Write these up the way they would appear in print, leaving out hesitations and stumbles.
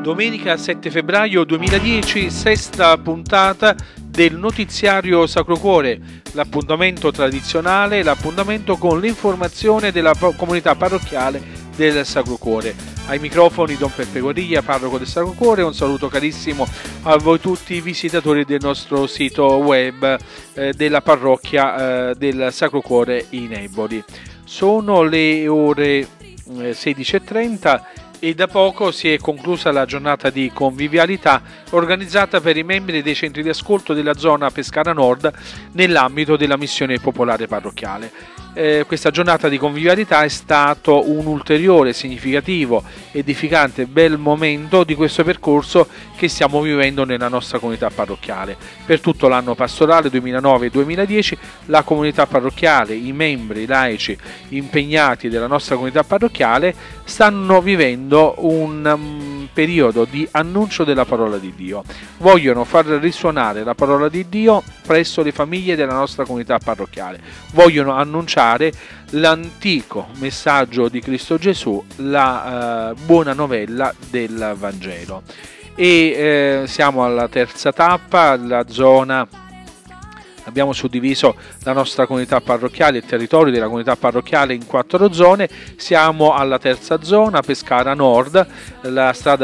Domenica 7 febbraio 2010, sesta puntata del notiziario Sacro Cuore, l'appuntamento tradizionale, l'appuntamento con l'informazione della comunità parrocchiale del Sacro Cuore. Ai microfoni Don Peppe Guariglia, parroco del Sacro Cuore. Un saluto carissimo a voi tutti i visitatori del nostro sito web della parrocchia del Sacro Cuore in Eboli. Sono le ore 16:30 e da poco si è conclusa la giornata di convivialità organizzata per i membri dei centri di ascolto della zona Pescara Nord nell'ambito della missione popolare parrocchiale. Questa giornata di convivialità è stato un ulteriore, significativo, edificante, bel momento di questo percorso che stiamo vivendo nella nostra comunità parrocchiale. Per tutto l'anno pastorale 2009-2010 la comunità parrocchiale, i membri, i laici impegnati della nostra comunità parrocchiale stanno vivendo un periodo di annuncio della parola di Dio. Vogliono far risuonare la parola di Dio presso le famiglie della nostra comunità parrocchiale. Vogliono annunciare l'antico messaggio di Cristo Gesù, la buona novella del Vangelo. E siamo alla terza tappa, la zona. Abbiamo suddiviso la nostra comunità parrocchiale, il territorio della comunità parrocchiale in 4 zone. Siamo alla terza zona, Pescara Nord, la strada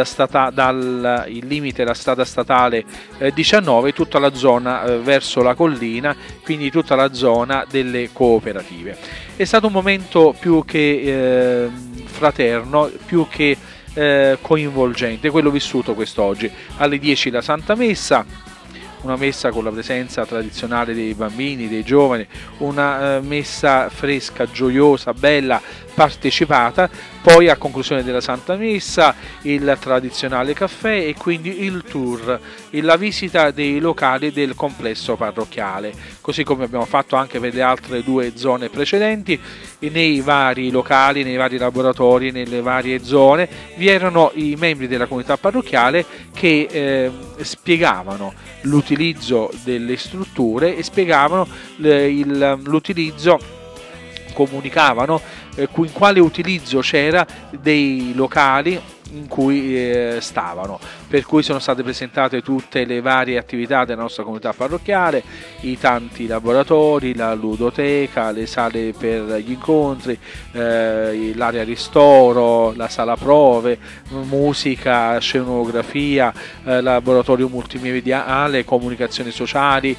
il limite, la strada statale 19, tutta la zona verso la collina, quindi tutta la zona delle cooperative. È stato un momento più che fraterno, più che coinvolgente, quello vissuto quest'oggi. Alle 10 la Santa Messa, una messa con la presenza tradizionale dei bambini, dei giovani, una messa fresca, gioiosa, bella, partecipata. Poi a conclusione della Santa Messa il tradizionale caffè e quindi il tour, la visita dei locali del complesso parrocchiale, così come abbiamo fatto anche per le altre 2 zone precedenti. Nei vari locali, nei vari laboratori, nelle varie zone vi erano i membri della comunità parrocchiale che spiegavano l'utilizzo delle strutture e spiegavano l'utilizzo, comunicavano in quale utilizzo c'era dei locali in cui stavano, per cui sono state presentate tutte le varie attività della nostra comunità parrocchiale, i tanti laboratori, la ludoteca, le sale per gli incontri, l'area ristoro, la sala prove, musica, scenografia, laboratorio multimediale, comunicazioni sociali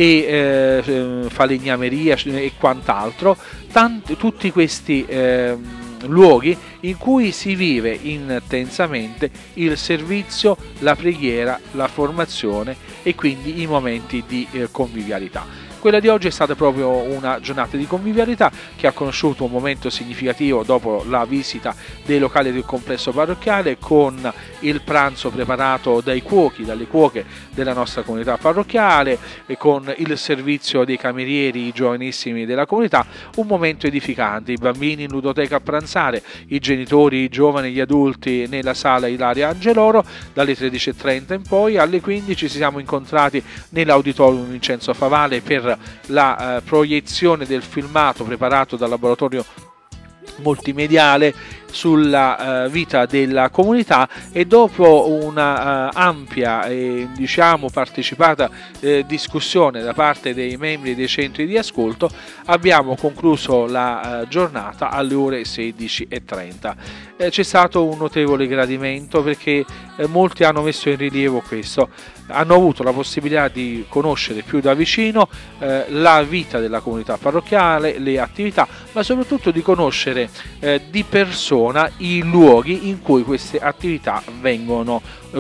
e falegnameria e quant'altro. Tutti questi luoghi in cui si vive intensamente il servizio, la preghiera, la formazione e quindi i momenti di convivialità. Quella di oggi è stata proprio una giornata di convivialità che ha conosciuto un momento significativo dopo la visita dei locali del complesso parrocchiale, con il pranzo preparato dai cuochi, dalle cuoche della nostra comunità parrocchiale e con il servizio dei camerieri, i giovanissimi della comunità. Un momento edificante, i bambini in ludoteca a pranzare, i genitori, i giovani, gli adulti nella sala Ilaria Angeloro. Dalle 13:30 in poi alle 15 ci siamo incontrati nell'auditorium Vincenzo Favale per la proiezione del filmato preparato dal laboratorio multimediale sulla vita della comunità, e dopo una ampia e partecipata discussione da parte dei membri dei centri di ascolto abbiamo concluso la giornata alle ore 16:30. C'è stato un notevole gradimento perché molti hanno messo in rilievo questo, hanno avuto la possibilità di conoscere più da vicino la vita della comunità parrocchiale, le attività, ma soprattutto di conoscere di persona i luoghi in cui queste attività vengono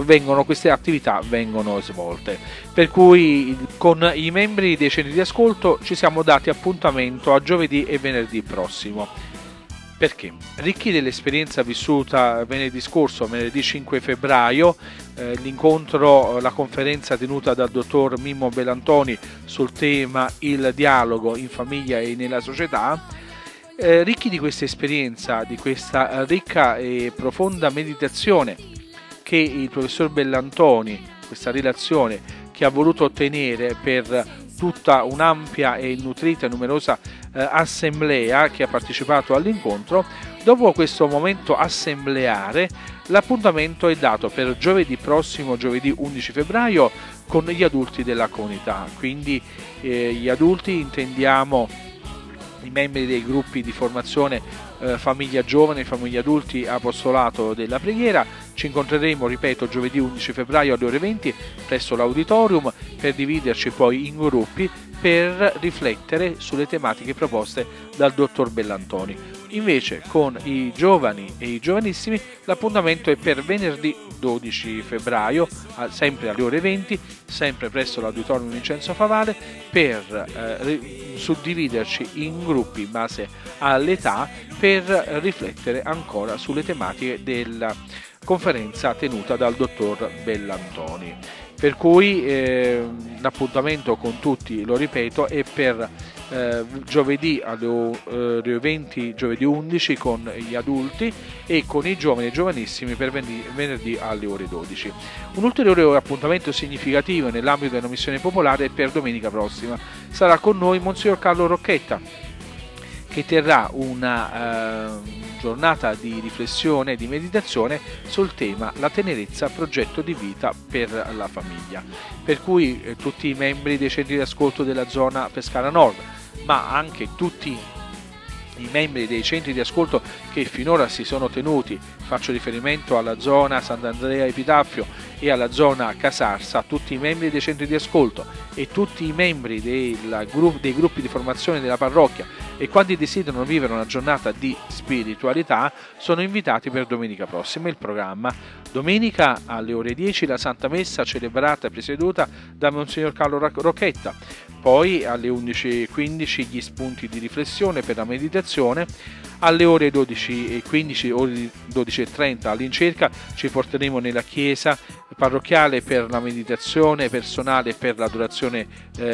svolte. Per cui con i membri dei centri di ascolto ci siamo dati appuntamento a giovedì e venerdì prossimo. Perché? Ricchi dell'esperienza vissuta venerdì scorso, venerdì 5 febbraio, la conferenza tenuta dal dottor Mimmo Belantoni sul tema il dialogo in famiglia e nella società. Ricchi di questa esperienza, di questa ricca e profonda meditazione che il professor Bellantoni, questa relazione che ha voluto ottenere per tutta un'ampia e nutrita e numerosa assemblea che ha partecipato all'incontro. Dopo questo momento assembleare, l'appuntamento è dato per giovedì prossimo, giovedì 11 febbraio, con gli adulti della comunità. Quindi gli adulti intendiamo i membri dei gruppi di formazione famiglia giovane, famiglia adulti, apostolato della preghiera. Ci incontreremo, ripeto, giovedì 11 febbraio alle ore 20 presso l'auditorium, per dividerci poi in gruppi per riflettere sulle tematiche proposte dal dottor Bellantoni. Invece con i giovani e i giovanissimi l'appuntamento è per venerdì 12 febbraio, sempre alle ore 20, sempre presso l'auditorium Vincenzo Favale, per suddividerci in gruppi in base all'età, per riflettere ancora sulle tematiche della conferenza tenuta dal dottor Bellantoni. Per cui l'appuntamento con tutti, lo ripeto, è per giovedì alle ore 20, giovedì 11 con gli adulti, e con i giovani e giovanissimi per venerdì alle ore 12. Un ulteriore appuntamento significativo nell'ambito della missione popolare è per domenica prossima. Sarà con noi Monsignor Carlo Rocchetta, che terrà una giornata di riflessione e di meditazione sul tema la tenerezza, progetto di vita per la famiglia. Per cui tutti i membri dei centri di ascolto della zona Pescara Nord, ma anche tutti i membri dei centri di ascolto che finora si sono tenuti, faccio riferimento alla zona Sant'Andrea Epitaffio e alla zona Casarsa, tutti i membri dei centri di ascolto e tutti i membri dei gruppi di formazione della parrocchia e quanti desiderano vivere una giornata di spiritualità sono invitati per domenica prossima. Il programma: domenica alle ore 10 la Santa Messa celebrata e presieduta da Monsignor Carlo Rocchetta, poi alle 11:15 gli spunti di riflessione per la meditazione, alle ore 12:15, ore 12:30 all'incirca ci porteremo nella chiesa parrocchiale per la meditazione personale e per l'adorazione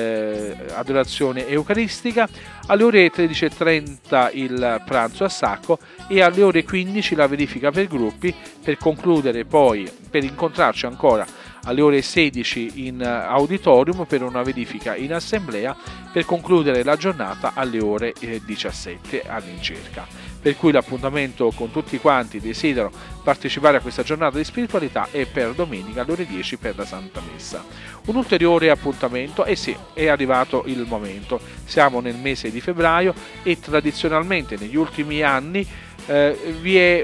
adorazione eucaristica, alle ore 13:30 il pranzo a sacco e alle ore 15 la verifica per gruppi, per concludere poi, per incontrarci ancora alle ore 16 in auditorium per una verifica in assemblea, per concludere la giornata alle ore 17 all'incirca. Per cui l'appuntamento con tutti quanti desiderano partecipare a questa giornata di spiritualità è per domenica alle ore 10 per la Santa Messa. Un ulteriore appuntamento, sì, è arrivato il momento, siamo nel mese di febbraio e tradizionalmente negli ultimi anni vi è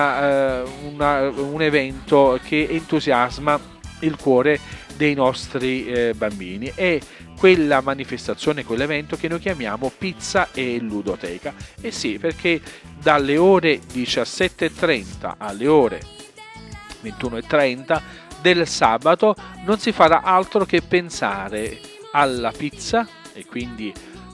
un evento che entusiasma il cuore dei nostri bambini. È quella manifestazione, quell'evento che noi chiamiamo Pizza e Ludoteca. E sì, perché dalle ore 17:30 alle ore 21:30 del sabato non si farà altro che pensare alla pizza e quindi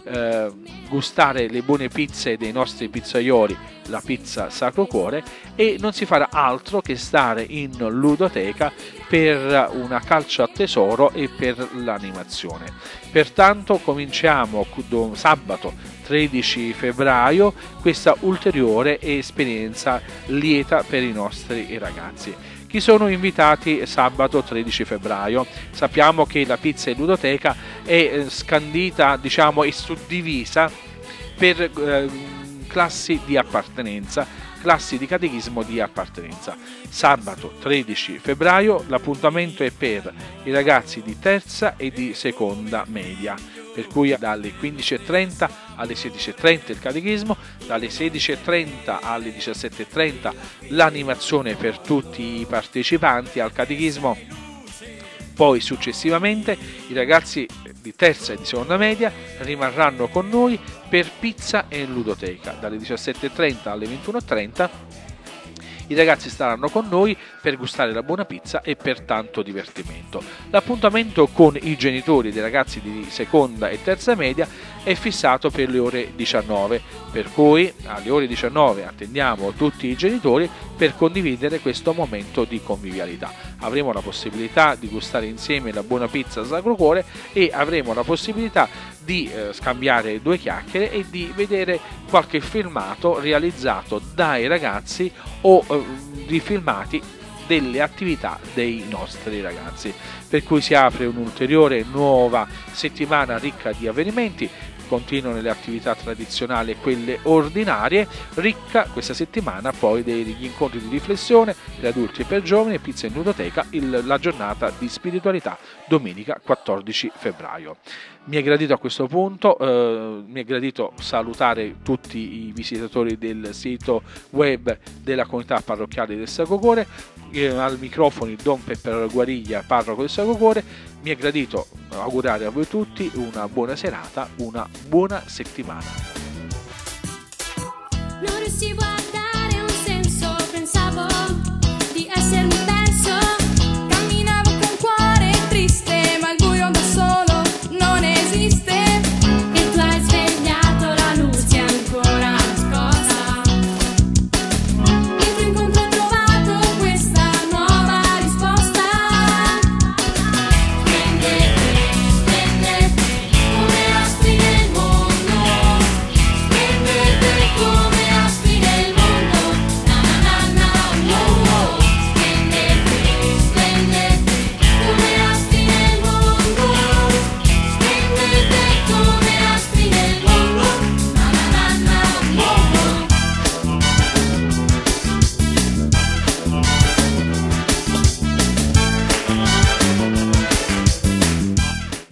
gustare le buone pizze dei nostri pizzaioli, la pizza Sacro Cuore, e non si farà altro che stare in ludoteca per una calcio a tesoro e per l'animazione. Pertanto cominciamo sabato 13 febbraio questa ulteriore esperienza lieta per i nostri ragazzi. Chi sono invitati sabato 13 febbraio? Sappiamo che la pizza e ludoteca è scandita, diciamo, e suddivisa per classi di appartenenza, classi di catechismo di appartenenza. Sabato 13 febbraio l'appuntamento è per i ragazzi di terza e di seconda media, per cui dalle 15:30 alle 16:30 il catechismo, dalle 16:30 alle 17:30 l'animazione per tutti i partecipanti al catechismo. Poi successivamente i ragazzi di terza e di seconda media rimarranno con noi per pizza e ludoteca. Dalle 17:30 alle 21:30 i ragazzi staranno con noi per gustare la buona pizza e per tanto divertimento. L'appuntamento con i genitori dei ragazzi di seconda e terza media è fissato per le ore 19, per cui alle ore 19 attendiamo tutti i genitori per condividere questo momento di convivialità. Avremo la possibilità di gustare insieme la buona pizza Sacro Cuore e avremo la possibilità di scambiare due chiacchiere e di vedere qualche filmato realizzato dai ragazzi o rifilmati delle attività dei nostri ragazzi. Per cui si apre un'ulteriore nuova settimana ricca di avvenimenti. Continuano le attività tradizionali e quelle ordinarie, ricca questa settimana poi degli incontri di riflessione per adulti e per giovani, pizza in ludoteca, la giornata di spiritualità domenica 14 febbraio. Mi è gradito a questo punto, mi è gradito salutare tutti i visitatori del sito web della comunità parrocchiale del Sacro Cuore, al microfono Don Peppe Guariglia, parroco del Sacro Cuore. Mi è gradito augurare a voi tutti una buona serata, una buona settimana. Non si guarda